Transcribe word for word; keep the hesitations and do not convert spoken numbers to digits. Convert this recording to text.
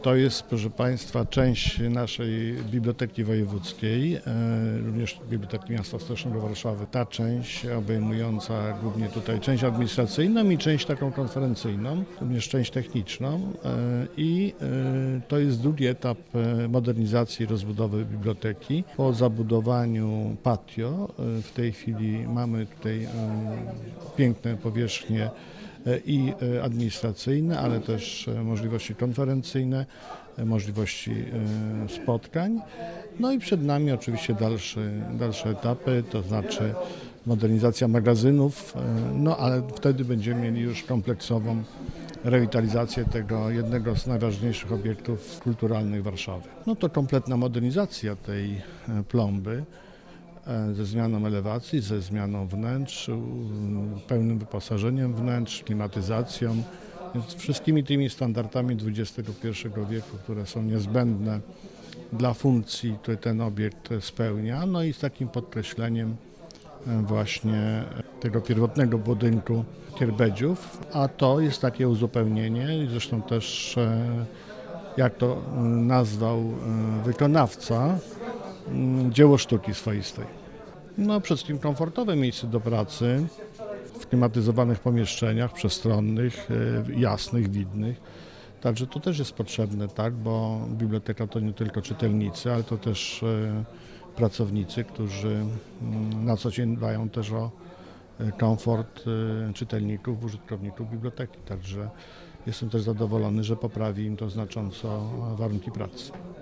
To jest, proszę Państwa, część naszej Biblioteki Wojewódzkiej, e, również Biblioteki Miasta Stołecznego Warszawy. Ta część obejmująca głównie tutaj część administracyjną i część taką konferencyjną, również część techniczną e, i e, to jest drugi etap e, modernizacji i rozbudowy biblioteki. Po zabudowaniu patio e, w tej chwili mamy tutaj e, piękne powierzchnie i administracyjne, ale też możliwości konferencyjne, możliwości spotkań. No i przed nami oczywiście dalsze, dalsze etapy, to znaczy modernizacja magazynów, no ale wtedy będziemy mieli już kompleksową rewitalizację tego jednego z najważniejszych obiektów kulturalnych Warszawy. No to kompletna modernizacja tej plomby, ze zmianą elewacji, ze zmianą wnętrz, pełnym wyposażeniem wnętrz, klimatyzacją, więc wszystkimi tymi standardami dwudziestego pierwszego wieku, które są niezbędne dla funkcji, które ten obiekt spełnia, no i z takim podkreśleniem właśnie tego pierwotnego budynku Kierbedziów, a to jest takie uzupełnienie, zresztą też jak to nazwał wykonawca, dzieło sztuki swoistej. No, przede wszystkim komfortowe miejsce do pracy w klimatyzowanych pomieszczeniach, przestronnych, jasnych, widnych. Także to też jest potrzebne, tak, bo biblioteka to nie tylko czytelnicy, ale to też pracownicy, którzy na co dzień dbają też o komfort czytelników, użytkowników biblioteki. Także jestem też zadowolony, że poprawi im to znacząco warunki pracy.